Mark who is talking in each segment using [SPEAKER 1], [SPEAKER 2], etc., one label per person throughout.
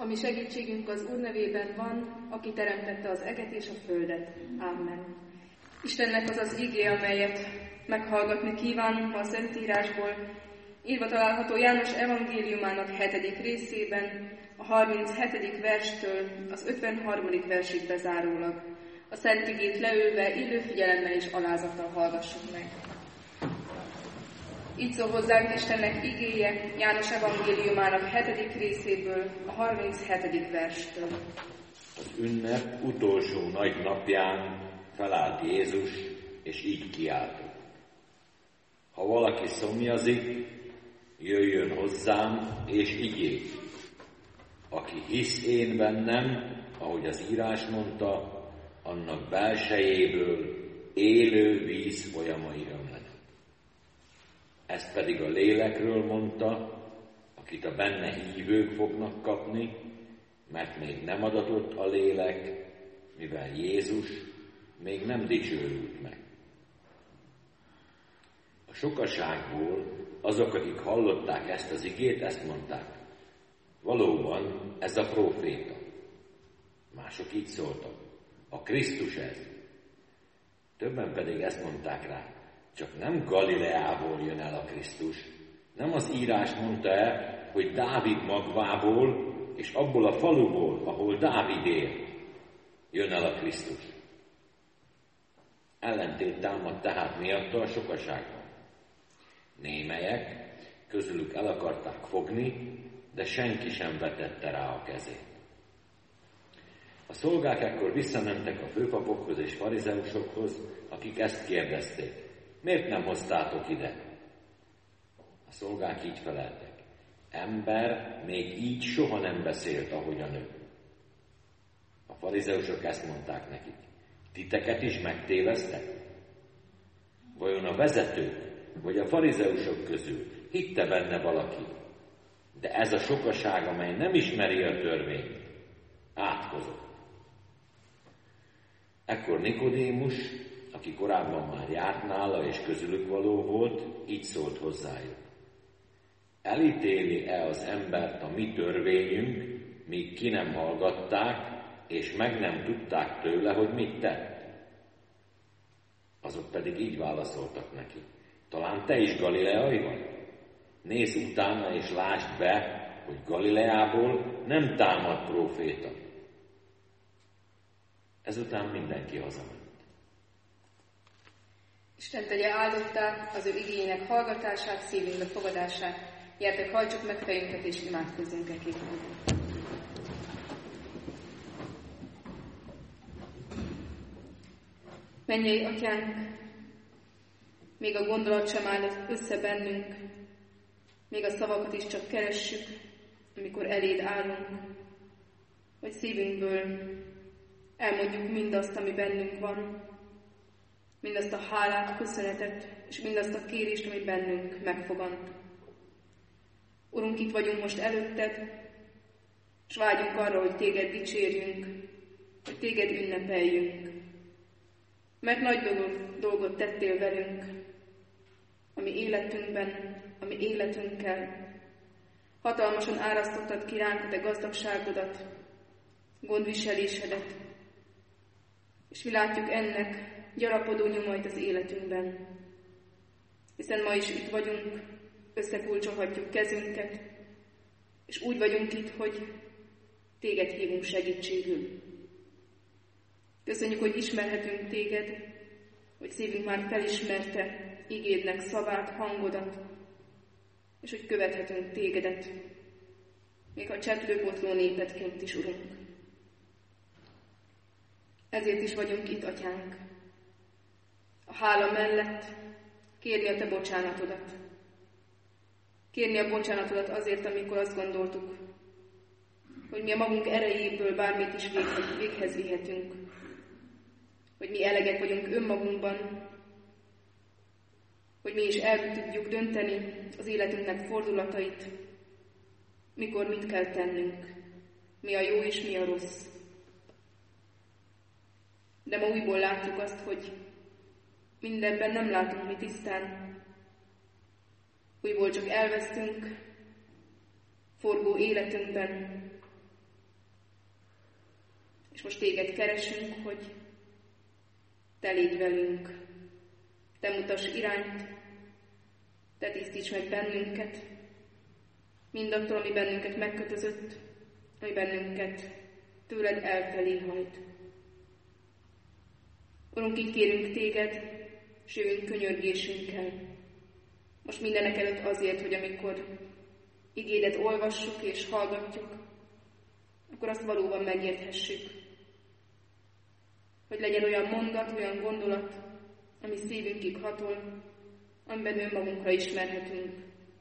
[SPEAKER 1] A mi segítségünk az Úr nevében van, aki teremtette az eget és a földet. Amen. Istennek az az igé, amelyet meghallgatni kívánunk a Szentírásból, írva található János evangéliumának 7. részében, a 37. verstől az 53. versig bezárólag. A Szent Igét leülve, illő figyelemmel és alázattal hallgassuk meg. Így szól hozzánk Istennek igéje János evangéliumának 7. részéből, a 37. verstől.
[SPEAKER 2] Az ünnep utolsó nagy napján felállt Jézus, és így kiáltott: ha valaki szomjazik, jöjjön hozzám, és igyék. Aki hisz én bennem, ahogy az írás mondta, annak belsejéből élő víz folyamai ömlenek. Ezt pedig a lélekről mondta, akit a benne hívők fognak kapni, mert még nem adatott a lélek, mivel Jézus még nem dicsőült meg. A sokaságból azok, akik hallották ezt az igét, ezt mondták: valóban ez a próféta. Mások így szóltak: a Krisztus ez. Többen pedig ezt mondták rá: csak nem Galileából jön el a Krisztus. Nem az írás mondta el, hogy Dávid magvából és abból a faluból, ahol Dávid él, jön el a Krisztus. Ellentét támadt tehát miatta a sokaságban. Némelyek közülük el akarták fogni, de senki sem vetette rá a kezét. A szolgák ekkor visszamentek a főpapokhoz és farizeusokhoz, akik ezt kérdezték: miért nem hoztátok ide? A szolgák így feleltek: ember még így soha nem beszélt, ahogyan ő. A farizeusok ezt mondták nekik: titeket is megtévesztek? Vajon a vezetők vagy a farizeusok közül hitte benne valaki? De ez a sokaság, amely nem ismeri a törvényt, átkozott. Ekkor Nikodémus, aki korábban már járt nála és közülük való volt, így szólt hozzájuk: elítéli-e az embert a mi törvényünk, míg ki nem hallgatták, és meg nem tudták tőle, hogy mit tett? Azok pedig így válaszoltak neki: talán te is galileai vagy? Nézz utána és lásd be, hogy Galileából nem támad próféta. Ezután mindenki hazament.
[SPEAKER 1] Isten tegye áldottá az ő igényének hallgatását, szívünkbe fogadását. Gyertek, hajtsuk meg fejünket és imádkozzunk eképpen. Mennyei Atyánk, még a gondolat sem áll össze bennünk, még a szavakat is csak keressük, amikor eléd állunk, hogy szívünkből elmondjuk mindazt, ami bennünk van, mindazt a hálát, köszönetet, és mindazt a kérést, ami bennünk megfogant. Urunk, itt vagyunk most előtted, és vágyunk arra, hogy téged dicsérjünk, hogy téged ünnepeljünk. Mert nagy dolgot tettél velünk, ami életünkben, ami életünkkel. Hatalmasan árasztottad ki ránk a te gazdagságodat, gondviselésedet, és mi látjuk ennek gyarapodó nyomait az életünkben. Hiszen ma is itt vagyunk, összekulcsolhatjuk kezünket, és úgy vagyunk itt, hogy téged hívunk segítségül. Köszönjük, hogy ismerhetünk téged, hogy szívünk már felismerte igédnek szavát, hangodat, és hogy követhetünk tégedet, még a cseplőbotló népedként is, Urunk. Ezért is vagyunk itt, Atyánk. A hála mellett kérni a te bocsánatodat. Kérni a bocsánatodat azért, amikor azt gondoltuk, hogy mi a magunk erejéből bármit is véghez vihetünk. Hogy mi elegek vagyunk önmagunkban, hogy mi is el tudjuk dönteni az életünknek fordulatait, mikor mit kell tennünk, mi a jó és mi a rossz. De ma újból látjuk azt, hogy mindenben nem látunk mi tisztán. Újból csak elvesztünk forgó életünkben, És most téged keresünk, hogy te légy velünk, te mutass irányt, te tisztíts meg bennünket, mindattól, ami bennünket megkötözött, ami bennünket tőled elfelé hajt. Urunk, így kérünk téged, s jövünk könyörgésünkkel. Most mindenek előtt azért, hogy amikor igédet olvassuk és hallgatjuk, akkor azt valóban megérthessük. Hogy legyen olyan mondat, olyan gondolat, ami szívünkig hatol, amiben önmagunkra ismerhetünk.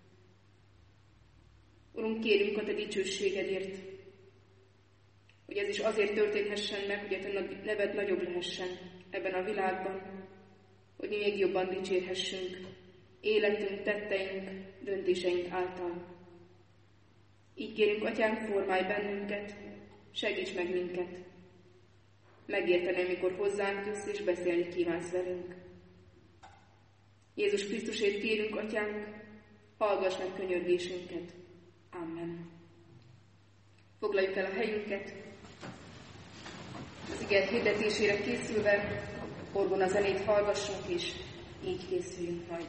[SPEAKER 1] Urunk, kérünk a te dicsőségedért, hogy ez is azért történhessen meg, hogy a te neved nagyobb lehessen ebben a világban, hogy mi még jobban dicsérhessünk életünk, tetteink, döntéseink által. Így kérünk, Atyánk, formálj bennünket, segíts meg minket. Megérteni, amikor hozzánk jössz és beszélni kívánsz velünk. Jézus Krisztusért kérünk, Atyánk, hallgass meg könyörgésünket. Amen. Foglaljuk el a helyünket. Az ige hirdetésére készülve orgona zenét hallgassunk, és így készüljünk majd.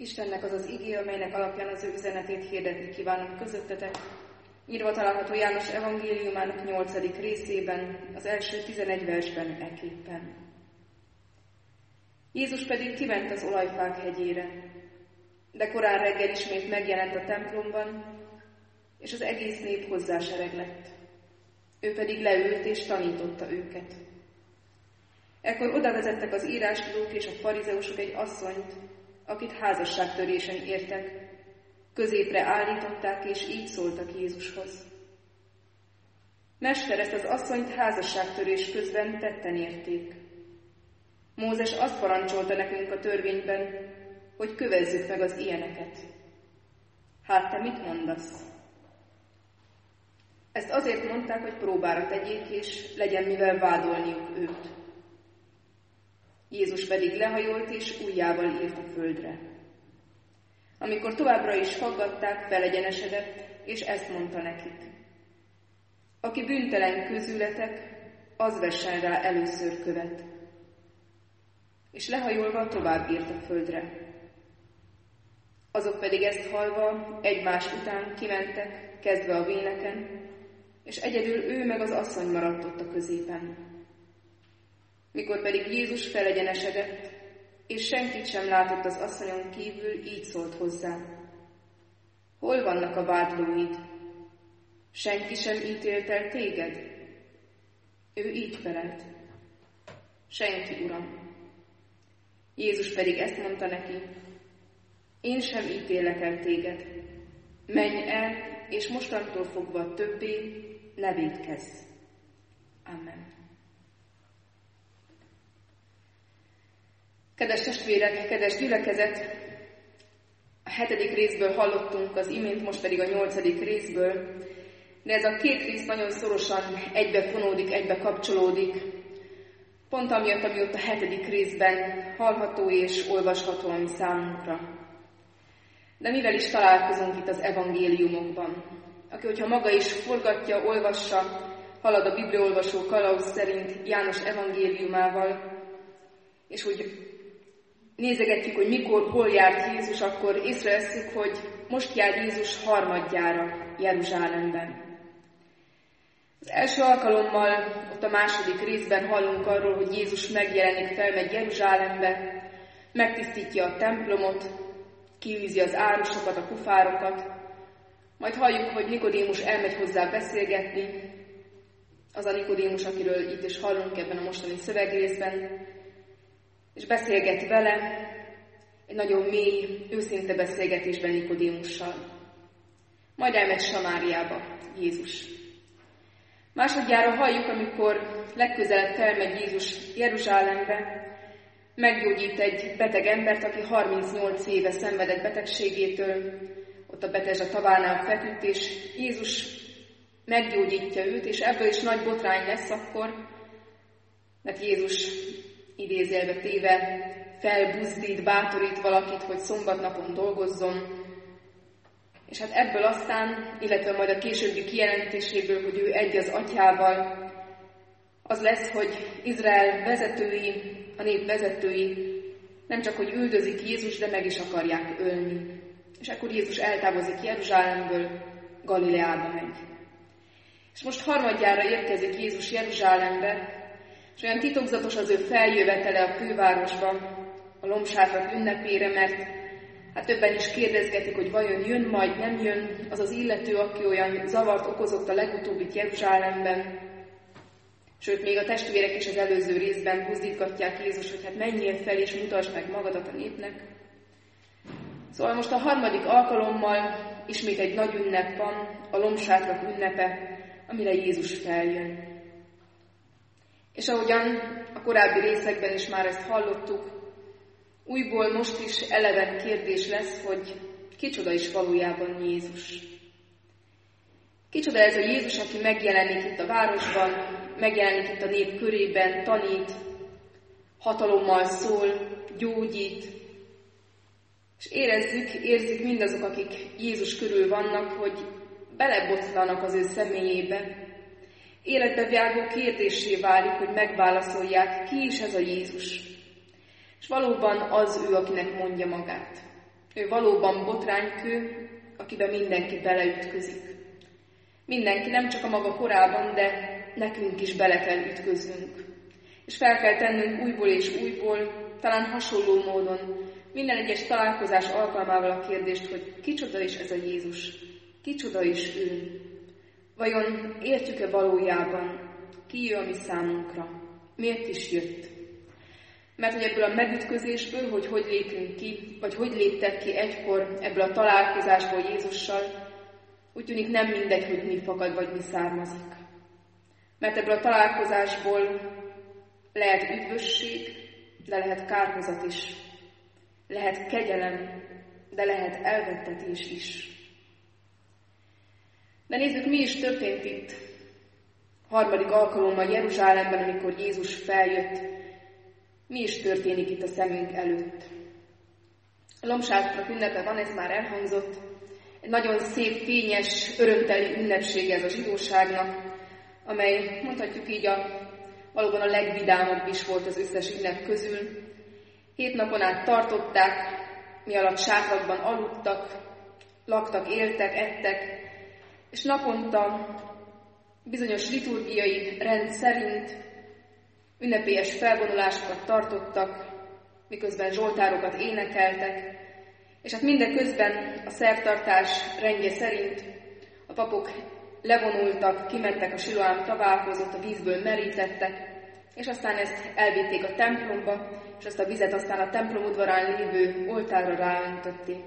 [SPEAKER 1] Istennek az az igé, amelynek alapján az ő üzenetét hirdetni kívánom közöttetek, írva található János evangéliumának 8. részében, az első 11 versben ekképpen. Jézus pedig kiment az olajfák hegyére, de korán reggel ismét megjelent a templomban, és az egész nép hozzásereg lett. Ő pedig leült és tanította őket. Ekkor odavezettek az írástudók és a farizeusok egy asszonyt, akit házasságtörésen értek, középre állították, és így szóltak Jézushoz. Mester, ezt az asszonyt házasságtörés közben tetten érték. Mózes azt parancsolta nekünk a törvényben, hogy kövezzük meg az ilyeneket. Hát te mit mondasz? Ezt azért mondták, hogy próbára tegyék, és legyen mivel vádolniuk őt. Jézus pedig lehajolt, és ujjával írt a földre. Amikor továbbra is faggatták, felegyenesedett, és ezt mondta nekik. Aki bűntelen közületek, az vessen rá először követ. És lehajolva tovább írt a földre. Azok pedig ezt hallva egymás után kimentek, kezdve a véleken, és egyedül ő meg az asszony maradt ott a középen. Mikor pedig Jézus felegyenesedett, és senkit sem látott az asszonyon kívül, így szólt hozzá. Hol vannak a vádlóid? Senki sem ítélt el téged? Ő így felelt. Senki, Uram. Jézus pedig ezt mondta neki. Én sem ítélek el téged. Menj el, és mostantól fogva többé ne vétkezz. Amen. Kedves testvérek, kedves gyülekezet! A 7. részből hallottunk az imént, most pedig a 8. részből, de ez a két rész nagyon szorosan egybefonódik, egybe kapcsolódik, pont amiatt, ami ott a 7. részben hallható és olvasható a mi számunkra. De mivel is találkozunk itt az evangéliumokban? Aki, hogyha maga is forgatja, olvassa, halad a bibliaolvasó kalauz szerint János evangéliumával, és úgy nézegetjük, hogy mikor, hol járt Jézus, akkor észrevesszük, hogy most jár Jézus harmadjára Jeruzsálemben. Az első alkalommal, ott a 2. részben hallunk arról, hogy Jézus megjelenik, felmegy Jeruzsálembe, megtisztítja a templomot, kiűzi az árusokat, a kufárokat, majd halljuk, hogy Nikodémus elmegy hozzá beszélgetni, az a Nikodémus, akiről itt is hallunk ebben a mostani szövegrészben, és beszélget vele egy nagyon mély, őszinte beszélgetésben Nikodémussal. Majd elmegy Samáriába Jézus. Másodjára halljuk, amikor legközelebb felmegy Jézus Jeruzsálembe, meggyógyít egy beteg embert, aki 38 éve szenvedett betegségétől, ott a Betesda tavánál feküdt, és Jézus meggyógyítja őt, és ebből is nagy botrány lesz akkor, mert Jézus idézőjelbe téve felbuzdít, bátorít valakit, hogy szombatnapon dolgozzon, és hát ebből aztán, illetve majd a későbbi kijelentéséből, hogy ő egy az atyával, az lesz, hogy Izrael vezetői, a nép vezetői nem csak, hogy üldözik Jézus, de meg is akarják ölni. És akkor Jézus eltávozik Jeruzsálemből, Galileába megy. És most harmadjára érkezik Jézus Jeruzsálembe, és olyan titokzatos az ő feljövetele a fővárosba, a lombsátrak ünnepére, mert hát többen is kérdezgetik, hogy vajon jön, majd nem jön az az illető, aki olyan zavart okozott a legutóbbit Jeruzsálemben. Sőt, még a testvérek is az előző részben buzdítgatják Jézus, hogy hát menjél fel és mutasd meg magadat a népnek. Szóval most a harmadik alkalommal ismét egy nagy ünnep van, a lombsátrak ünnepe, amire Jézus feljön. És ahogyan a korábbi részekben is már ezt hallottuk, újból most is eleven kérdés lesz, hogy kicsoda is valójában Jézus. Kicsoda ez a Jézus, aki megjelenik itt a városban, megjelenik itt a nép körében, tanít, hatalommal szól, gyógyít. És érzik mindazok, akik Jézus körül vannak, hogy belebotlanak az ő személyébe. Életbe vágó kérdéssé válik, hogy megválaszolják, ki is ez a Jézus. És valóban az ő, akinek mondja magát. Ő valóban botránykő, akiben mindenki beleütközik. Mindenki, nem csak a maga korában, de nekünk is bele kell ütköznünk. És fel kell tennünk újból és újból, talán hasonló módon, minden egyes találkozás alkalmával a kérdést, hogy kicsoda is ez a Jézus, kicsoda is ő. Vajon értjük-e valójában, ki ő a mi számunkra? Miért is jött? Mert hogy ebből a megütközésből, hogy lépünk ki, vagy hogy léptek ki egykor ebből a találkozásból Jézussal, úgy tűnik nem mindegy, hogy mi fakad, vagy mi származik. Mert ebből a találkozásból lehet üdvösség, de lehet kárhozat is. Lehet kegyelem, de lehet elvettetés is. De nézzük, mi is történt itt. Harmadik alkalommal Jeruzsálemben, amikor Jézus feljött, mi is történik itt a szemünk előtt. A Lombságnak ünnepe van, ez már elhangzott. Egy nagyon szép, fényes, örömteli ünnepsége ez a zsidóságnak, amely, mondhatjuk így, valóban a legvidámabb is volt az összes ünnep közül. 7 napon át tartották, mi alatt sátrakban aludtak, laktak, éltek, ettek, és naponta bizonyos liturgiai rend szerint ünnepélyes felvonulásokat tartottak, miközben zsoltárokat énekeltek, és hát mindeközben a szertartás rendje szerint a papok levonultak, kimentek a Siloám tavához, ott a vízből merítettek, és aztán ezt elvitték a templomba, és azt a vizet aztán a templom udvarán lévő oltárra ráöntötték.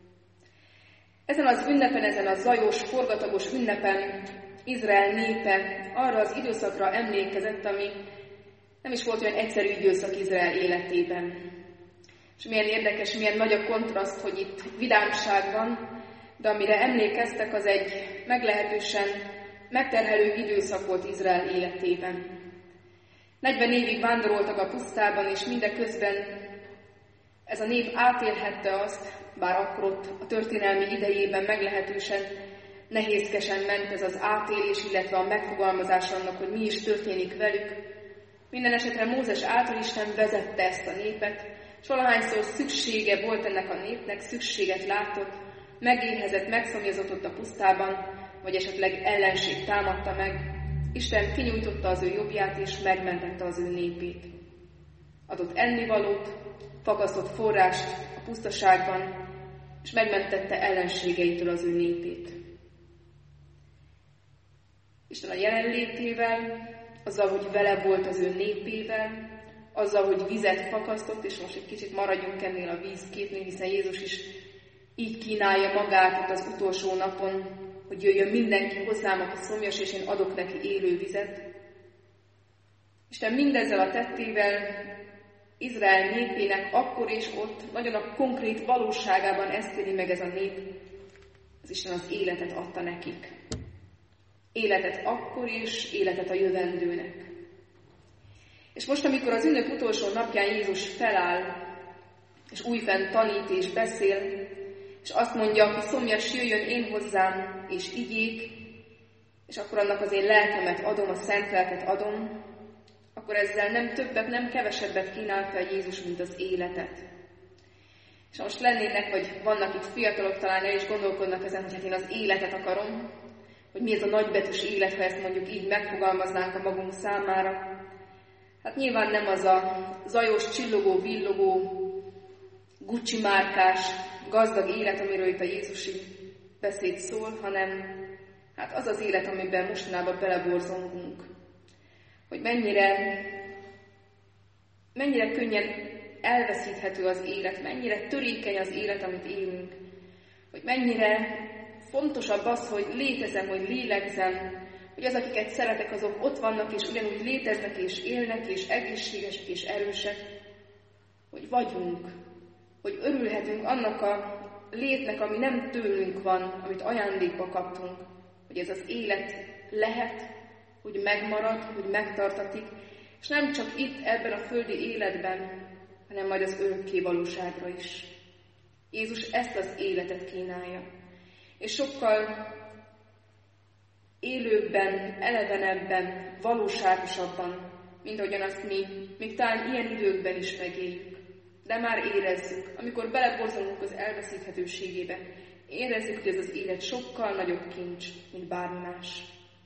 [SPEAKER 1] Ezen az ünnepen, ezen a zajos, forgatagos ünnepen Izrael népe arra az időszakra emlékezett, ami nem is volt olyan egyszerű időszak Izrael életében. És milyen érdekes, milyen nagy a kontraszt, hogy itt vidámság van, de amire emlékeztek, az egy meglehetősen megterhelő időszak volt Izrael életében. 40 évig vándoroltak a pusztában, és mindeközben ez a nép átélhette azt, bár akkor ott a történelmi idejében meglehetősen nehézkesen ment ez az átélés, illetve a megfogalmazás annak, hogy mi is történik velük. Minden esetre Mózes által Isten vezette ezt a népet, és valahányszor szüksége volt ennek a népnek, szükséget látott, megéhezett, megszomjazott ott a pusztában, vagy esetleg ellenség támadta meg, Isten kinyújtotta az ő jobbját, és megmentette az ő népét. Adott ennivalót, fakasztott forrást a pusztaságban, és megmentette ellenségeitől az ő népét. Isten a jelenlétével, azzal, hogy vele volt az ő népével, azzal, hogy vizet fakasztott, és most egy kicsit maradjunk ennél a vízképnél, hiszen Jézus is így kínálja magát ott az utolsó napon, hogy jöjjön mindenki hozzám, aki szomjas, és én adok neki élő vizet. Isten mindezzel a tettével Izrael népének akkor és ott, nagyon a konkrét valóságában ezt éli meg ez a nép, az Isten az életet adta nekik. Életet akkor és életet a jövendőnek. És most, amikor az ünnep utolsó napján Jézus feláll, és újfent tanít és beszél, és azt mondja, aki szomjas, jöjjön én hozzám, és igyék, és akkor annak az én lelkemet adom, a szent lelket adom, akkor ezzel nem többet, nem kevesebbet kínál fel Jézus, mint az életet. És ha most lennének, vagy vannak itt fiatalok, talán el is gondolkodnak ezen, hogy hát én az életet akarom, hogy mi ez a nagybetűs élet, ha ezt mondjuk így megfogalmaznánk a magunk számára. Hát nyilván nem az a zajos, csillogó, villogó, Gucci márkás, gazdag élet, amiről itt a Jézusi beszéd szól, hanem hát az az élet, amiben mostanában beleborzongunk. Hogy mennyire könnyen elveszíthető az élet, mennyire törékeny az élet, amit élünk. Hogy mennyire fontosabb az, hogy létezem, hogy lélegzem, hogy az, akiket szeretek, azok ott vannak, és ugyanúgy léteznek, és élnek, és egészségesek, és erősek, hogy vagyunk, hogy örülhetünk annak a létnek, ami nem tőlünk van, amit ajándékba kaptunk, hogy ez az élet lehet, hogy megmarad, hogy megtartatik, és nem csak itt, ebben a földi életben, hanem majd az örökké valóságra is. Jézus ezt az életet kínálja, és sokkal élőbben, elevenebben, valóságosabban, mint ahogyan azt mi még talán ilyen időkben is megéljük. de már érezzük, amikor beleborzolunk az elveszíthetőségébe, érezzük, hogy ez az élet sokkal nagyobb kincs, mint bármi más.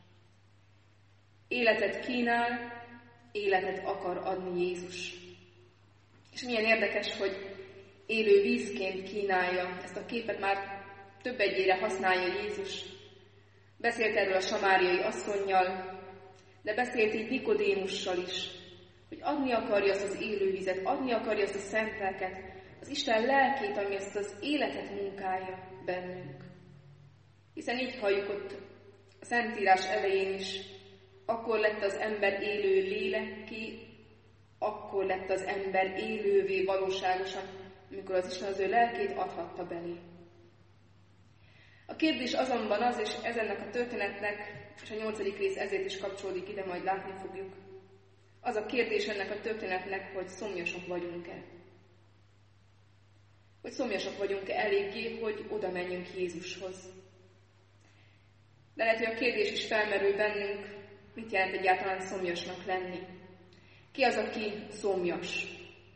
[SPEAKER 1] Életet kínál, életet akar adni Jézus. És milyen érdekes, hogy élő vízként kínálja, ezt a képet már több egyére használja Jézus. Beszélt erről a samáriai asszonnyal, de beszélt így Nikodémussal is, hogy adni akarja azt az élő vizet, adni akarja azt a szent lelket, az Isten lelkét, ami ezt az életet munkálja bennünk. Hiszen így halljuk ott a Szentírás elején is, akkor lett az ember élő lélekké, akkor lett az ember élővé valóságosan, amikor az Isten az ő lelkét adhatta belé. A kérdés azonban az, és ez ennek a történetnek, és a 8. rész ezért is kapcsolódik ide, majd látni fogjuk, az a kérdés ennek a történetnek, hogy szomjasak vagyunk-e. Hogy szomjasak vagyunk-e eléggé, hogy oda menjünk Jézushoz. De lehet, hogy a kérdés is felmerül bennünk, mit jelent egyáltalán szomjasnak lenni. Ki az, aki szomjas?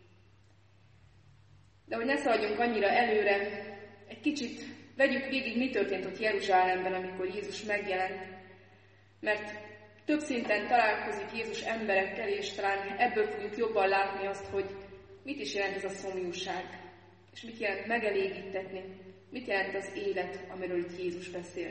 [SPEAKER 1] De hogy ne szaladjunk annyira előre, egy kicsit vegyük végig, mi történt ott Jeruzsálemben, amikor Jézus megjelent, mert több szinten találkozik Jézus emberekkel, és talán ebből fogjuk jobban látni azt, hogy mit is jelent ez a szomjúság, és mit jelent megelégítetni, mit jelent az élet, amiről itt Jézus beszél.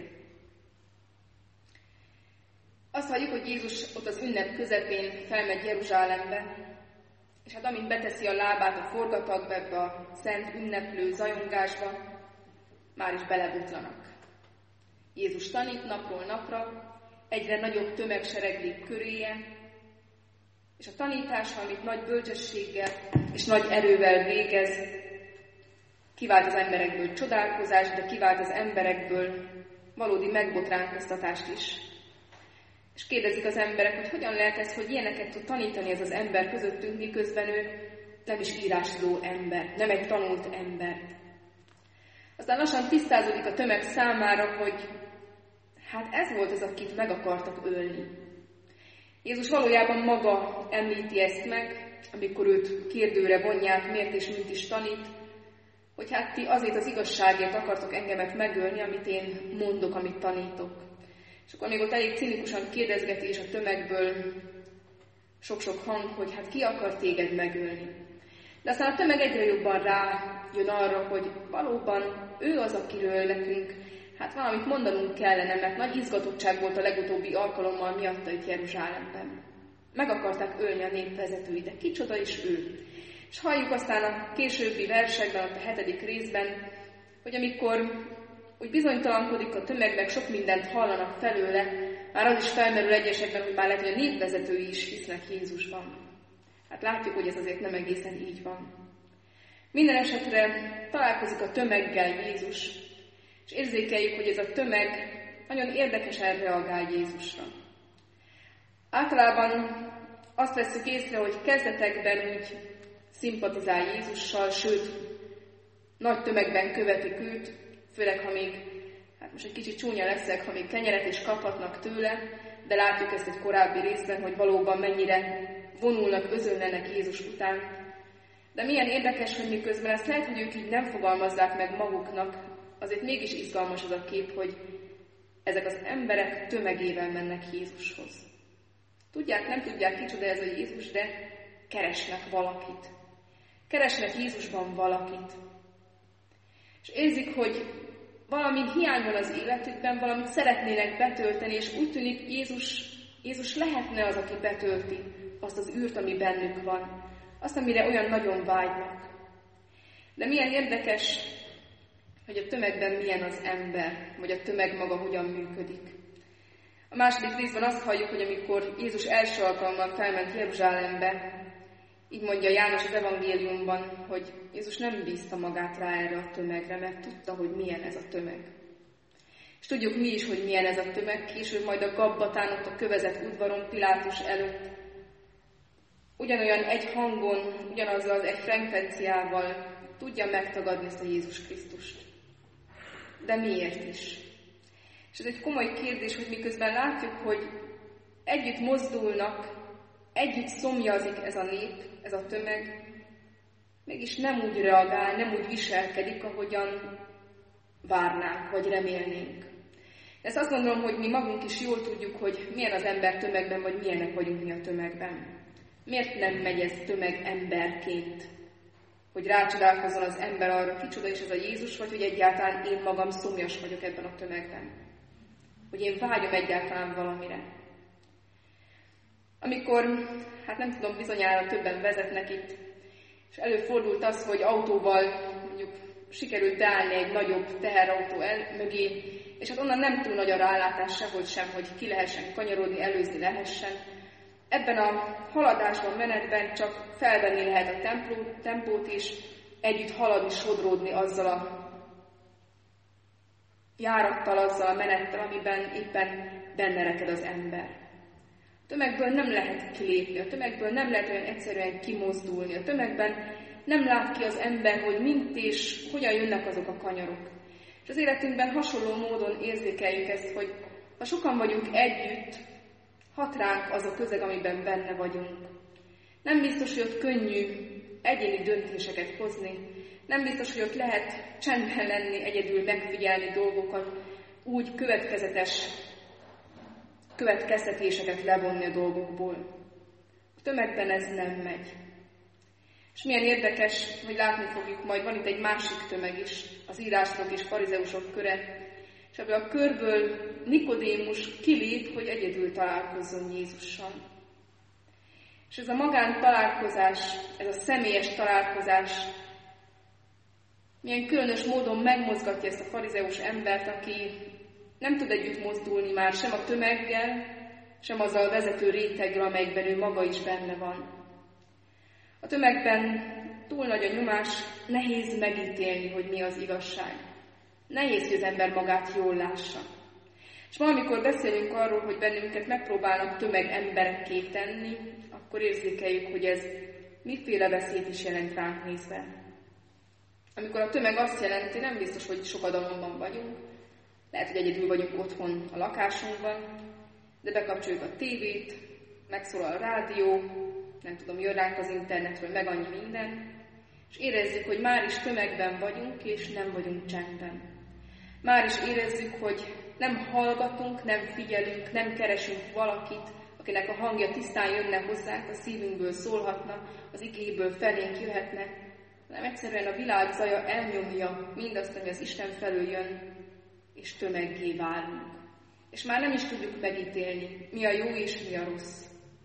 [SPEAKER 1] Azt halljuk, hogy Jézus ott az ünnep közepén felmegy Jeruzsálembe, és hát amint beteszi a lábát a forgatagba, ebbe a szent ünneplő zajongásba, már is belebotlanak. Jézus tanít napról napra, egyre nagyobb tömeg sereglik köréje, és a tanítása, amit nagy bölcsességgel és nagy erővel végez, kivált az emberekből csodálkozást, de kivált az emberekből valódi megbotránkoztatást is. És kérdezik az emberek, hogy hogyan lehet ez, hogy ilyeneket tud tanítani ez az ember közöttünk, miközben ő nem is írástudó ember, nem egy tanult ember. Aztán lassan tisztázódik a tömeg számára, hogy hát ez volt az, akit meg akartak ölni. Jézus valójában maga említi ezt meg, amikor őt kérdőre vonják, miért és mint is tanít, hogy hát ti azért az igazságért akartok engemet megölni, amit én mondok, amit tanítok. És akkor még ott elég cinikusan kérdezgeti is a tömegből sok-sok hang, hogy hát ki akar téged megölni. De aztán a tömeg egyre jobban rájön arra, hogy valóban ő az, akiről nekünk hát valamit mondanunk kellene, mert nagy izgatottság volt a legutóbbi alkalommal miatta itt Jeruzsálemben. Meg akarták ölni a nép vezetői, de kicsoda is ő. És halljuk aztán a későbbi versekben, ott a 7. részben, hogy amikor úgy bizonytalankodik a tömegnek, sok mindent hallanak felőle, már az is felmerül egyesekben, hogy már lehet, hogy a népvezetői is hisznek Jézusban. Hát látjuk, hogy ez azért nem egészen így van. Minden esetre találkozik a tömeggel Jézus, és érzékeljük, hogy ez a tömeg nagyon érdekesen reagál Jézusra. Általában azt vesszük észre, hogy kezdetekben úgy szimpatizál Jézussal, sőt, nagy tömegben követik őt, főleg, ha még, hát most egy kicsit csúnya leszek, ha még kenyeret is kaphatnak tőle, de látjuk ezt egy korábbi részben, hogy valóban mennyire vonulnak, özönlenek Jézus után. De milyen érdekes, hogy miközben ezt lehet, hogy ők így nem fogalmazzák meg maguknak, azért mégis izgalmas az a kép, hogy ezek az emberek tömegével mennek Jézushoz. Tudják, nem tudják, kicsoda ez a Jézus, de keresnek valakit. Keresnek Jézusban valakit. És érzik, hogy valami hiány van az életükben, valamit szeretnének betölteni, és úgy tűnik, Jézus lehetne az, aki betölti azt az űrt, ami bennük van. Azt, amire olyan nagyon vágynak. De milyen érdekes, hogy a tömegben milyen az ember, vagy a tömeg maga hogyan működik. A második részben azt halljuk, hogy amikor Jézus első alkalommal felment Jeruzsálembe, így mondja János az evangéliumban, hogy Jézus nem bízta magát rá erre a tömegre, mert tudta, hogy milyen ez a tömeg. És tudjuk mi is, hogy milyen ez a tömeg, később majd a Gabbatán, ott a kövezett udvaron Pilátus előtt. Ugyanolyan egy hangon, ugyanazzal az egy frekvenciával tudja megtagadni ezt a Jézus Krisztust. De miért is? És ez egy komoly kérdés, hogy miközben látjuk, hogy együtt mozdulnak, együtt szomjazik ez a nép, ez a tömeg, mégis nem úgy reagál, nem úgy viselkedik, ahogyan várnánk, vagy remélnénk. Ezt azt gondolom, hogy mi magunk is jól tudjuk, hogy milyen az ember tömegben, vagy milyenek vagyunk mi a tömegben. Miért nem megy ez tömeg emberként? Hogy rácsodálkozzon az ember arra, kicsoda is ez a Jézus, vagy hogy egyáltalán én magam szomjas vagyok ebben a tömegben. Hogy én vágyom egyáltalán valamire. Amikor, hát nem tudom, bizonyára többen vezetnek itt, és előfordult az, hogy autóval mondjuk sikerült beállni egy nagyobb teherautó mögé, és hát onnan nem túl nagy a rálátás sehogy sem, hogy ki lehessen kanyarodni, előzni lehessen. Ebben a haladásban, menetben csak felvenni lehet a tempót, és együtt haladni, sodródni azzal a járattal, azzal a menettel, amiben éppen benne reked az ember. A tömegből nem lehet kilépni, a tömegből nem lehet olyan egyszerűen kimozdulni, a tömegben nem lát ki az ember, hogy mint és hogyan jönnek azok a kanyarok. És az életünkben hasonló módon érzékeljük ezt, hogy ha sokan vagyunk együtt, hat ránk az a közeg, amiben benne vagyunk. Nem biztos, hogy ott könnyű egyéni döntéseket hozni, nem biztos, hogy ott lehet csendben lenni, egyedül megfigyelni dolgokat, úgy következtetéseket levonni a dolgokból. A tömegben ez nem megy. És milyen érdekes, hogy látni fogjuk majd, van itt egy másik tömeg is, az írások és farizeusok köre, és ebből a körből Nikodémus kilép, hogy egyedül találkozzon Jézussal. És ez a magán találkozás, ez a személyes találkozás milyen különös módon megmozgatja ezt a farizeus embert, aki nem tud együtt mozdulni már sem a tömeggel, sem azzal a vezető réteggel, amelyikben ő maga is benne van. A tömegben túl nagy a nyomás, nehéz megítélni, hogy mi az igazság. Nehéz, hogy az ember magát jól lássa. És ma, amikor beszélünk arról, hogy bennünket megpróbálnak tömeg emberekké tenni, akkor érzékeljük, hogy ez miféle veszélyt is jelent ránk nézve. Amikor a tömeg azt jelenti, nem biztos, hogy sokadalomban vagyunk, lehet, hogy egyedül vagyunk otthon a lakásunkban, de bekapcsoljuk a tévét, megszólal a rádió, nem tudom, jön ránk az internetről, meg annyi minden, és érezzük, hogy már is tömegben vagyunk, és nem vagyunk csendben. Már is érezzük, hogy nem hallgatunk, nem figyelünk, nem keresünk valakit, akinek a hangja tisztán jönne hozzánk, a szívünkből szólhatna, az igéből felénk jöhetne, hanem egyszerűen a világ zaja elnyomja mindazt, ami az Isten felől jön, és tömeggé válunk. És már nem is tudjuk megítélni, mi a jó és mi a rossz.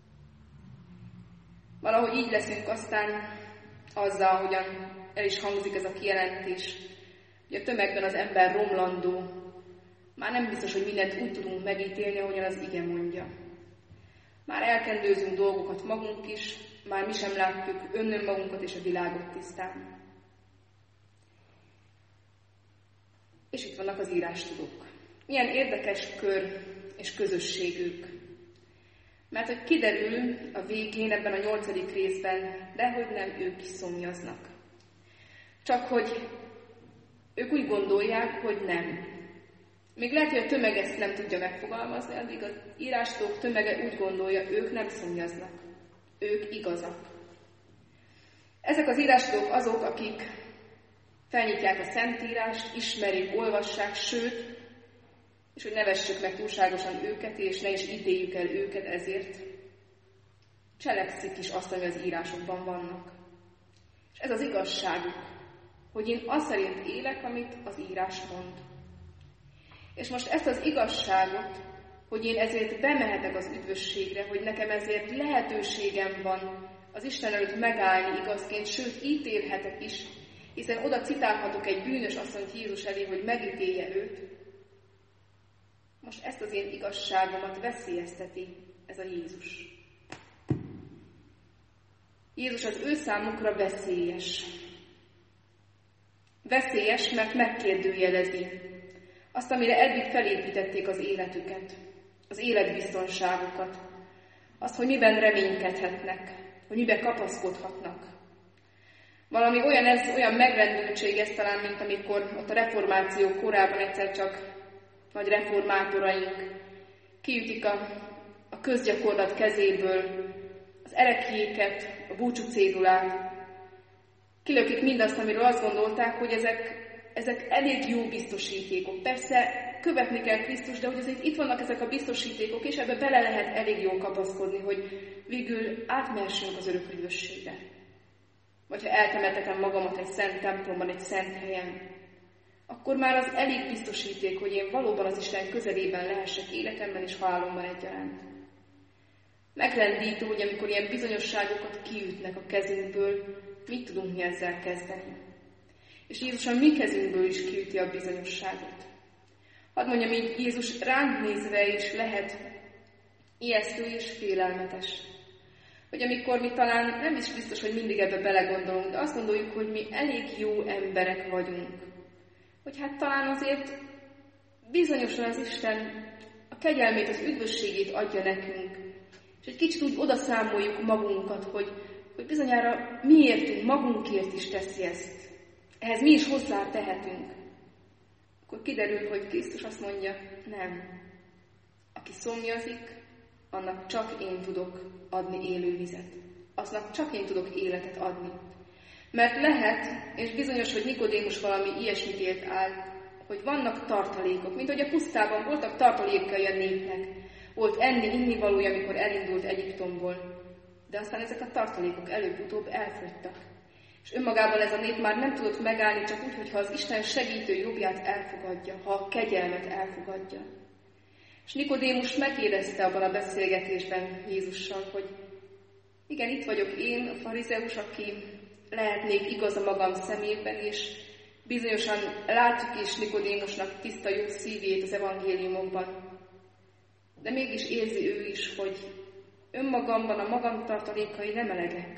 [SPEAKER 1] Valahogy így leszünk aztán azzal, ahogyan el is hangzik ez a kijelentés, hogy a tömegben az ember romlandó. Már nem biztos, hogy mindent úgy tudunk megítélni, ahogyan az ige mondja. Már elkendőzünk dolgokat magunk is, már mi sem látjuk önmagunkat és a világot tisztán. És itt vannak az írástudók. Milyen érdekes kör és közösségük. Mert hogy kiderül a végén ebben a 8. részben, dehogy nem ők is szomjaznak. Csak hogy ők úgy gondolják, hogy nem. Még lehet, hogy a tömeg ezt nem tudja megfogalmazni, addig az írástudók tömege úgy gondolja, ők nem szomjaznak. Ők igazak. Ezek az írástudók azok, akik felnyitják a Szentírást, ismerik, olvassák, sőt, és hogy ne vessük meg túlságosan őket, és ne is ítéljük el őket ezért, cselekszik is azt, ami az írásokban vannak. És ez az igazságuk, hogy én azt szerint élek, amit az írás mond. És most ezt az igazságot, hogy én ezért bemehetek az üdvösségre, hogy nekem ezért lehetőségem van az Isten előtt megállni igazként, sőt, ítélhetek is, hiszen oda citálhatok egy bűnös asszonyt Jézus elé, hogy megítélje őt. Most ezt az én igazságomat veszélyezteti ez a Jézus. Jézus az ő számukra veszélyes. Veszélyes, mert megkérdőjelezi azt, amire eddig felépítették az életüket, az életbiztonságukat, azt, hogy miben reménykedhetnek, hogy miben kapaszkodhatnak. Valami olyan megrendültség ez talán, mint amikor ott a reformáció korában egyszer csak nagy reformátoraink kiütik a közgyakorlat kezéből az ereklyéket, a búcsúcédulát, Kilökik mindazt, amiről azt gondolták, hogy ezek elég jó biztosítékok. Persze követni kell Krisztus, de hogy azért itt vannak ezek a biztosítékok, és ebbe bele lehet elég jól kapaszkodni, hogy végül átmehessünk az örök üdvösségre. Vagy ha eltemetetem magamat egy szent templomban, egy szent helyen, akkor már az elég biztosíték, hogy én valóban az Isten közelében lehessek életemben és halálomban egyaránt. Megrendítő, hogy amikor ilyen bizonyosságokat kiütnek a kezünkből, mit tudunk mi ezzel kezdeni. És Jézus a mi kezünkből is kiüti a bizonyosságot. Hadd mondjam így, Jézus ránk nézve is lehet ijesztő és félelmetes. Hogy amikor mi talán nem is biztos, hogy mindig ebbe belegondolunk, de azt gondoljuk, hogy mi elég jó emberek vagyunk. Hogy hát talán azért bizonyosan az Isten a kegyelmét, az üdvösségét adja nekünk. És egy kicsit úgy odaszámoljuk magunkat, hogy bizonyára miértünk, magunkért is teszi ezt. Ehhez mi is hozzá tehetünk. Akkor kiderül, hogy Krisztus azt mondja, nem. Aki szomjazik, annak csak én tudok adni élő vizet. Aznak csak én tudok életet adni. Mert lehet, és bizonyos, hogy Nikodémus valami ilyesmit élt át, hogy vannak tartalékok, mint hogy a pusztában voltak tartalékai a népnek. Volt enni-inni valója, amikor elindult Egyiptomból. De aztán ezek a tartalékok előbb-utóbb elfogytak. És önmagában ez a nép már nem tudott megállni, csak úgy, hogyha az Isten segítő jobbját elfogadja, ha a kegyelmet elfogadja. És Nikodémus megkérdezte abban a beszélgetésben Jézussal, hogy igen, itt vagyok én, a farizeus, aki lehetnék igaz a magam szemében, és bizonyosan látjuk is Nikodémusnak tiszta jó szívét az evangéliumokban. De mégis érzi ő is, hogy önmagamban a magam tartalékai nem elegek.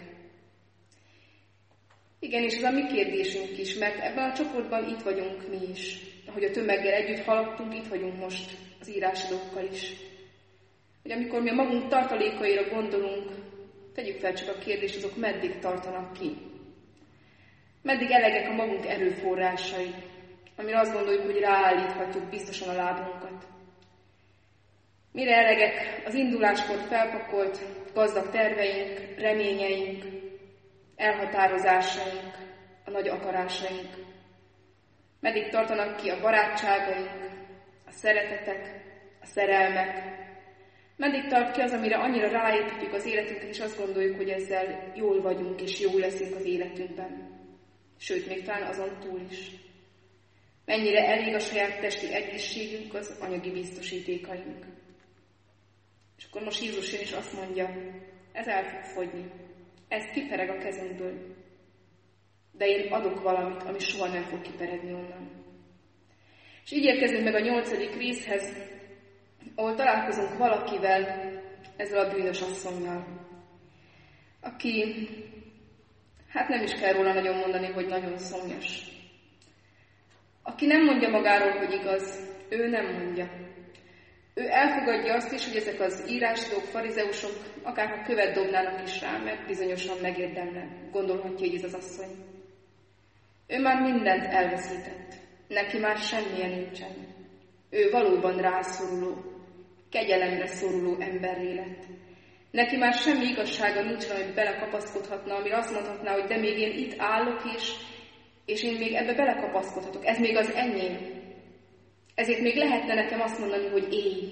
[SPEAKER 1] Igen, és ez a mi kérdésünk is, mert ebben a csoportban itt vagyunk mi is. Ahogy a tömeggel együtt haladtunk, itt vagyunk most az írásadókkal is. Hogy amikor mi a magunk tartalékaira gondolunk, tegyük fel csak a kérdést, azok meddig tartanak ki. Meddig elegek a magunk erőforrásai, amire azt gondoljuk, hogy ráállíthatjuk biztosan a lábunkat. Mire elegek az induláskor felpakolt gazdag terveink, reményeink, elhatározásaink, a nagy akarásaink. Meddig tartanak ki a barátságaink, a szeretetek, a szerelmek. Meddig tart ki az, amire annyira ráépítjük az életünket, és azt gondoljuk, hogy ezzel jól vagyunk, és jól leszünk az életünkben. Sőt, még talán azon túl is. Mennyire elég a saját testi egészségünk, az anyagi biztosítékaink. És akkor most Jézus jön és azt mondja, ez el fog fogyni. Ez kipereg a kezünkből. De én adok valamit, ami soha nem fog kiperegni onnan. És így érkezünk meg a 8. részhez, ahol találkozunk valakivel, ezzel a bűnös asszonnyal, aki, hát nem is kell róla nagyon mondani, hogy nagyon szomjas. Aki nem mondja magáról, hogy igaz, ő nem mondja. Ő elfogadja azt is, hogy ezek az írásidók, farizeusok akárha követ dobnának is rá, mert bizonyosan megérdemle, gondolhatja így ez az asszony. Ő már mindent elveszített, neki már semmilyen nincsen. Ő valóban rászoruló, kegyelemre szoruló emberré lett. Neki már semmi igazsága nincs, amit belekapaszkodhatna, amire azt mondhatná, hogy de még én itt állok, és én még ebbe belekapaszkodhatok. Ez még az enyém. Ezért még lehetne nekem azt mondani, hogy élj.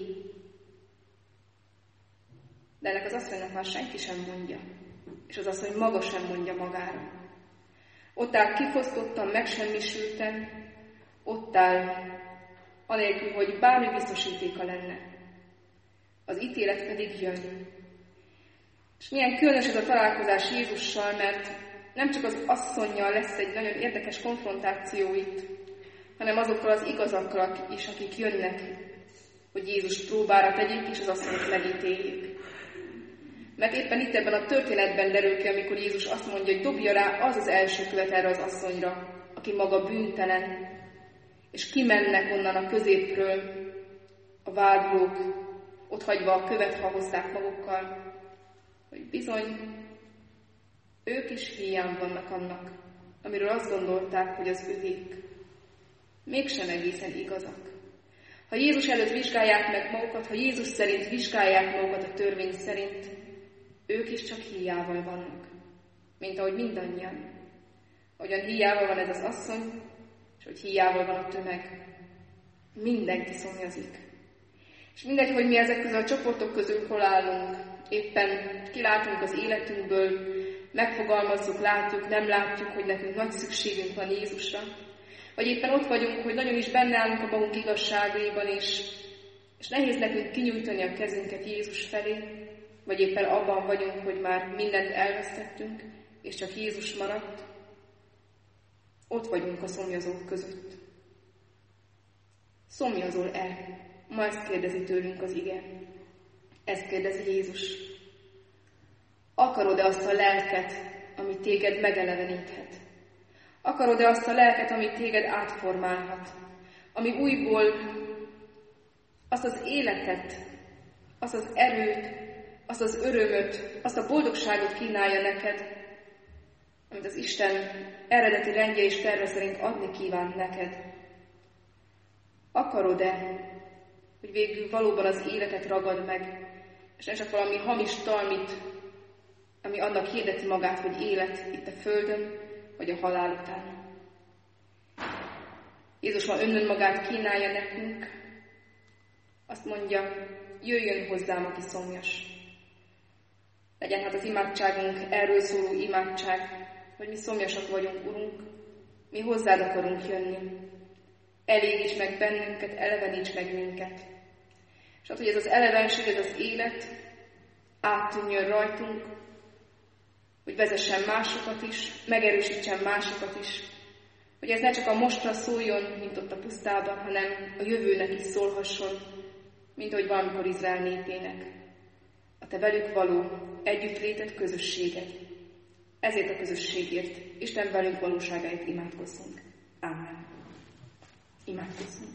[SPEAKER 1] De ennek az asszonynak már senki sem mondja. És az asszony maga sem mondja magára. Ott áll kifosztottan, megsemmisülten, ott áll, anélkül, hogy bármi biztosítéka lenne. Az ítélet pedig jön. És milyen különös ez a találkozás Jézussal, mert nem csak az asszonnyal lesz egy nagyon érdekes konfrontáció itt, hanem azokkal az igazakkal is, akik jönnek, hogy Jézus próbára tegyék, és az asszonyt megítéljék. Mert éppen itt ebben a történetben derül ki, amikor Jézus azt mondja, hogy dobja rá az az első követ erre az asszonyra, aki maga bűntelen, és kimennek onnan a középről a vádlók, ott hagyva a követ, ha hozták magukkal, hogy bizony, ők is hiány vannak annak, amiről azt gondolták, hogy az övék. Mégsem egészen igazak. Ha Jézus előtt vizsgálják meg magukat, ha Jézus szerint vizsgálják magukat a törvény szerint, ők is csak híjával vannak, mint ahogy mindannyian. Hogyan híjával van ez az asszony, és hogy híjával van a tömeg. Mindenki szomjazik. És mindegy, hogy mi ezek közül a csoportok közül hol állunk, éppen kilátunk az életünkből, megfogalmazzuk, látjuk, nem látjuk, hogy nekünk nagy szükségünk van Jézusra, vagy éppen ott vagyunk, hogy nagyon is benne állunk a magunk igazságaiban, és nehéz nekünk kinyújtani a kezünket Jézus felé, vagy éppen abban vagyunk, hogy már mindent elvesztettünk, és csak Jézus maradt. Ott vagyunk a szomjazók között. Szomjazol-e? Ma ezt kérdezi tőlünk az ige. Ezt kérdezi Jézus. Akarod-e azt a lelket, ami téged megeleveníthet? Akarod-e azt a lelket, ami téged átformálhat? Ami újból azt az életet, azt az erőt, azt az örömöt, azt a boldogságot kínálja neked, amit az Isten eredeti rendje és terve szerint adni kíván neked. Akarod-e, hogy végül valóban az életet ragad meg, és nem csak valami hamis talmit, ami annak hirdeti magát, hogy élet itt a földön, vagy a halál után. Jézus ma önmagát kínálja nekünk, azt mondja, jöjjön hozzám, aki szomjas. Legyen hát az imádságunk erről szóló imádság, hogy mi szomjasak vagyunk, Urunk, mi hozzád akarunk jönni. Elégíts meg bennünket, eleveníts meg minket. És hát, hogy ez az elevenség, ez az élet áttűnjön rajtunk, hogy vezessen másokat is, megerősítsen másokat is, hogy ez ne csak a mostra szóljon, mint ott a pusztában, hanem a jövőnek is szólhasson, mint ahogy valamikor Izrael népének. A te velük való együttlétet, közösséget. Ezért a közösségért, Isten velünk valóságáért imádkozzunk. Ámen. Imádkozzunk.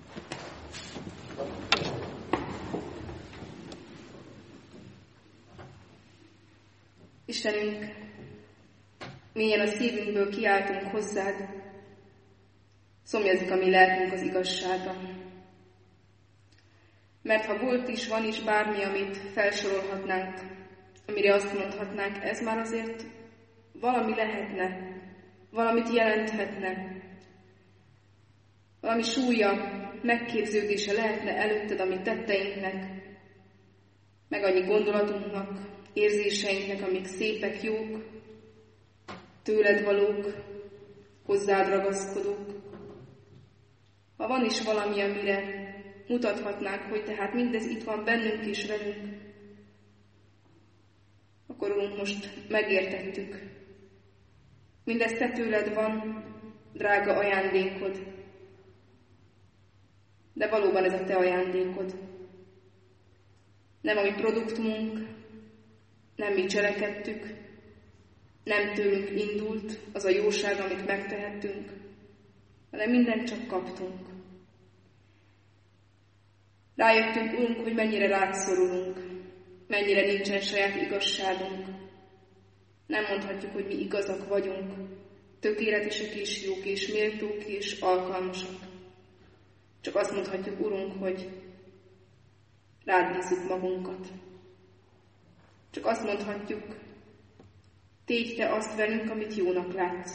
[SPEAKER 1] Istenünk, mélyen a szívünkből kiáltunk hozzád, szomjazik a mi lelkünk az igazságban. Mert ha volt is, van is bármi, amit felsorolhatnánk, amire azt mondhatnánk, ez már azért valami lehetne, valamit jelenthetne, valami súlya, megképződése lehetne előtted a mi tetteinknek, meg annyi gondolatunknak, érzéseinknek, amik szépek, jók, tőled valók, hozzád ragaszkodók. Ha van is valami, amire mutathatnánk, hogy tehát mindez itt van bennünk és velünk, akkor Urunk, most megértettük. Mindez te tőled van, drága ajándékod, de valóban ez a te ajándékod. Nem a mi produktumunk, nem mi cselekedtük, nem tőlünk indult az a jóság, amit megtehettünk, hanem mindent csak kaptunk. Rájöttünk, Urunk, hogy mennyire rád szorulunk, mennyire nincsen saját igazságunk. Nem mondhatjuk, hogy mi igazak vagyunk, tökéletesek és jók és méltók és alkalmasak. Csak azt mondhatjuk, Urunk, hogy rád bízzuk magunkat. Csak azt mondhatjuk, tégy te azt velünk, amit jónak látsz.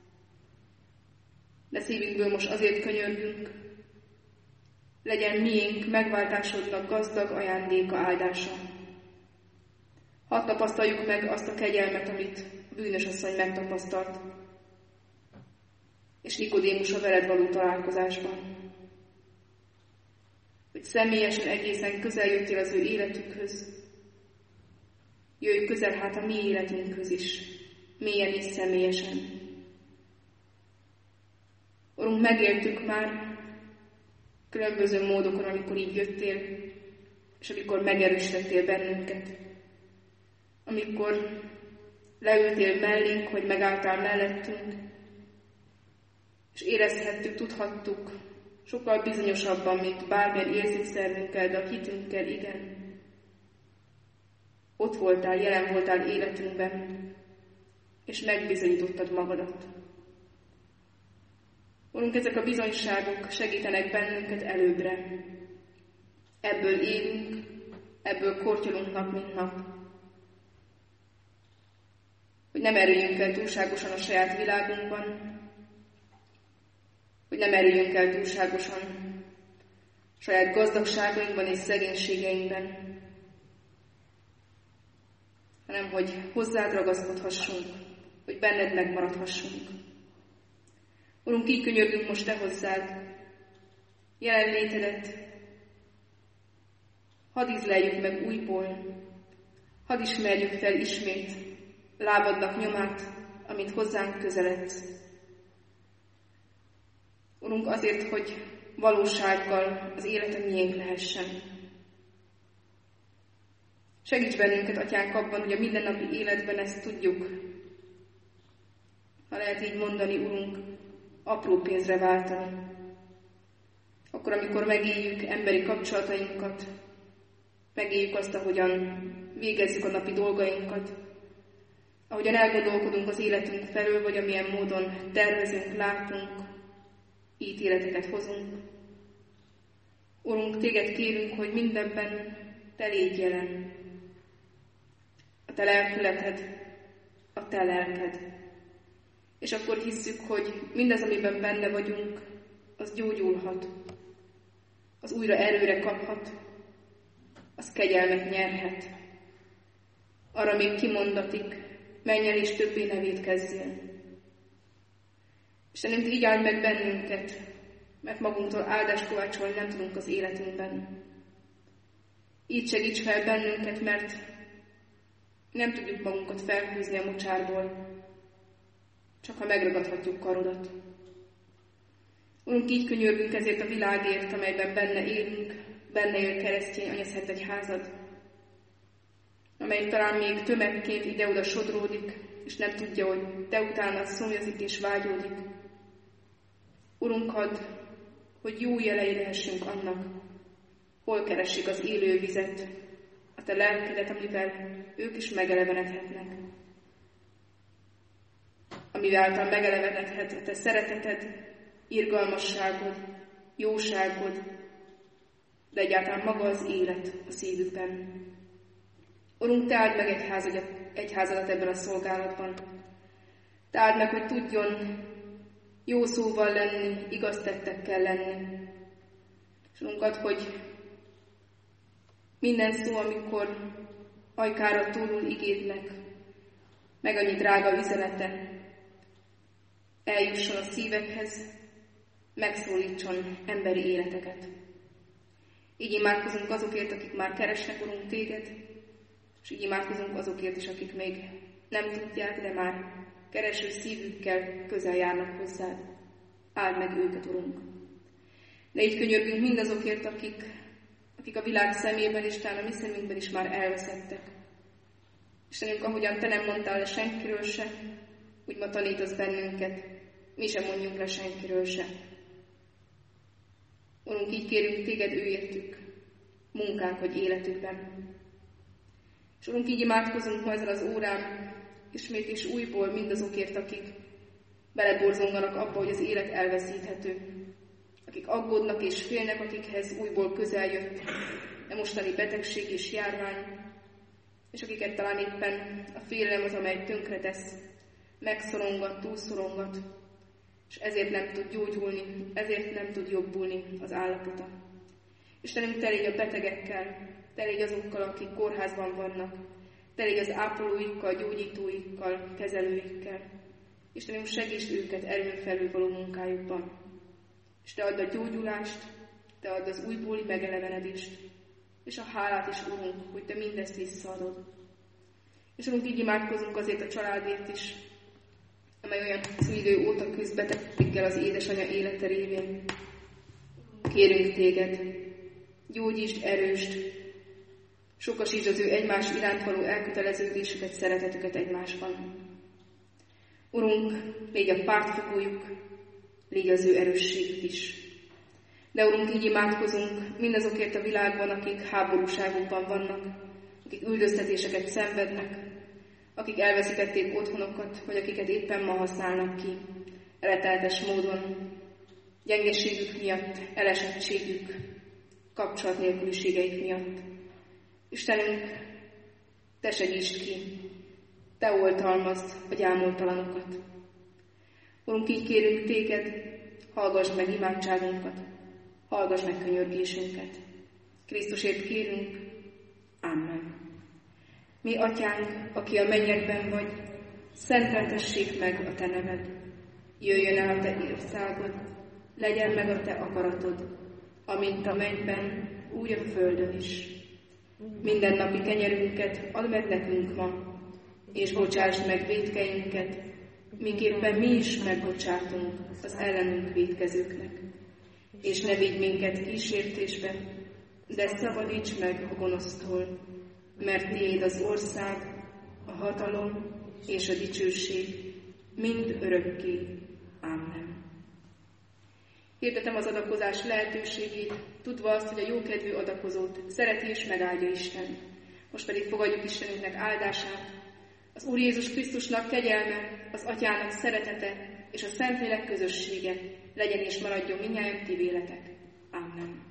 [SPEAKER 1] De szívünkből most azért könyörgünk, legyen miénk megváltásodnak gazdag ajándéka áldása. Hadd tapasztaljuk meg azt a kegyelmet, amit a bűnös asszony megtapasztalt, és Nikodémus a veled való találkozásban. Hogy személyesen egészen közel jöttél az ő életükhöz, jöjj közel hát a mi életünkhöz is, mélyen és személyesen. Urunk, megéltük már különböző módokon, amikor így jöttél, és amikor megerősítettél bennünket. Amikor leültél mellénk, hogy megálltál mellettünk, és érezhettük, tudhattuk, sokkal bizonyosabban, mint bármilyen érzékszervünkkel, de a hitünkkel, igen. Ott voltál, jelen voltál életünkben, és megbizonyítottad magadat. Urunk, ezek a bizonyságok segítenek bennünket előbbre. Ebből élünk, ebből kortyolunk nap, mint nap. Hogy nem erüljünk el túlságosan a saját világunkban, hogy nem erüljünk el túlságosan saját gazdagságainkban és szegénységeinkben, hanem hogy hozzád ragaszkodhassunk, hogy benned megmaradhassunk. Urunk, így könyörgünk most te hozzád, jelenlétedet, hadd ízleljük meg újból, hadd ismerjük fel ismét lábadnak nyomát, amint hozzánk közeledsz. Urunk, azért, hogy valósággal az élete miénk lehessen. Segíts bennünket, Atyánk, abban, hogy a mindennapi életben ezt tudjuk, ha lehet így mondani, Urunk, apró pénzre váltani. Akkor, amikor megéljük emberi kapcsolatainkat, megéljük azt, ahogyan végezzük a napi dolgainkat, ahogyan elgondolkodunk az életünk felől, vagy amilyen módon tervezünk, látunk, ítéleteket hozunk. Urunk, téged kérünk, hogy mindenben te légy jelen. A te lelkületed, a te lelked. És akkor hisszük, hogy mindaz, amiben benne vagyunk, az gyógyulhat, az újra erőre kaphat, az kegyelmet nyerhet. Arra még kimondatik, menj el és többé ne vétkezzél. Istenünk, így áld meg bennünket, mert magunktól áldást kovácsolni nem tudunk az életünkben. Így segíts fel bennünket, mert nem tudjuk magunkat felhúzni a mocsárból, csak ha megragadhatjuk karodat. Urunk, így könyörgünk ezért a világért, amelyben benne élünk, benne él keresztény anyaszentegyházad, amely talán még tömegként ide-oda sodródik, és nem tudja, hogy te utánad szomjazik és vágyódik. Urunk, add, hogy jó jelei lehessünk annak, hol keresik az élő vizet, a te lelkedet, amivel ők is megelevenedhetnek. Amivel megelevenedhet a te szereteted, irgalmasságod, jóságod, de egyáltalán maga az élet a szívükben. Urunk, te áld meg egyházadat ebben a szolgálatban. Te áld meg, hogy tudjon jó szóval lenni, igaz tettekkel lenni. És Urunk, add, hogy minden szó, amikor ajkára tórul igédnek, meg annyi drága üzenete, eljusson a szívekhez, megszólítson emberi életeket. Így imádkozunk azokért, akik már keresnek, Urunk, téged, és így imádkozunk azokért is, akik még nem tudják, de már kereső szívükkel közel járnak hozzád. Áld meg őket, Urunk. De így könyörgünk mindazokért, akik a világ szemében és talán a mi szemünkben is már elveszettek. Istenünk, ahogyan te nem mondtál le senkiről se, úgy ma tanítasz bennünket, mi sem mondjunk le senkiről se. Urunk, így kérünk téged őértük, munkánk vagy életükben. És Urunk, így imádkozunk ma ezen az órán, ismét és újból mindazokért, akik beleborzonganak abba, hogy az élet elveszíthető. Akik aggódnak és félnek, akikhez újból közel jött a mostani betegség és járvány, és akiket talán éppen a félelem az, amely tönkretesz, megszorongat, túlszorongat, és ezért nem tud gyógyulni, ezért nem tud jobbulni az állapota. Istenünk, te légy a betegekkel, te légy azokkal, akik kórházban vannak, te légy az ápolóikkal, gyógyítóikkal, kezelőikkel. Istenünk, segítsd őket erőn felül való munkájukban. És te add a gyógyulást, te add az újbóli megelevenedést, és a hálát is, Urunk, hogy te mindezt visszaadod. És Urunk, így imádkozunk azért a családért is, amely olyan szülidő óta küzd betegséggel az édesanyja élete révén. Kérünk téged, gyógyítsd, erősd, sokasítsd az ő egymás iránt való elköteleződésüket, szeretetüket egymásban. Urunk, légy a pártfogójuk, légy az ő erősségük is. De Urunk, így imádkozunk mindazokért a világban, akik háborúságokban vannak, akik üldöztetéseket szenvednek, akik elveszítették otthonokat, vagy akiket éppen ma használnak ki, retteltes módon, gyengeségük miatt, elesettségük, kapcsolat nélküliségeik miatt. Istenünk, te segítsd ki te oltalmazd a gyámoltalanokat. Urunk, így kérünk téged, hallgass meg imádságunkat, hallgass meg könyörgésünket. Krisztusért kérünk, Amen. Mi atyánk, aki a mennyekben vagy, szenteltessék meg a te neved. Jöjjön el a te országod, legyen meg a te akaratod, amint a mennyben, úgy a földön is. Mindennapi kenyerünket add meg nekünk ma, és bocsásd meg vétkeinket, miképpen mi is megbocsátunk az ellenünk vétkezőknek. És ne vigy minket kísértésbe, de szabadíts meg a gonosztól, mert tiéd az ország, a hatalom és a dicsőség mind örökké. Amen. Hirdetem az adakozás lehetőségét, tudva azt, hogy a jókedvű adakozót szereti és megáldja Isten. Most pedig fogadjuk Istenünknek áldását. Az Úr Jézus Krisztusnak kegyelme, az Atyának szeretete és a Szentlélek közössége legyen és maradjon mindnyájan ti véletek. Amen.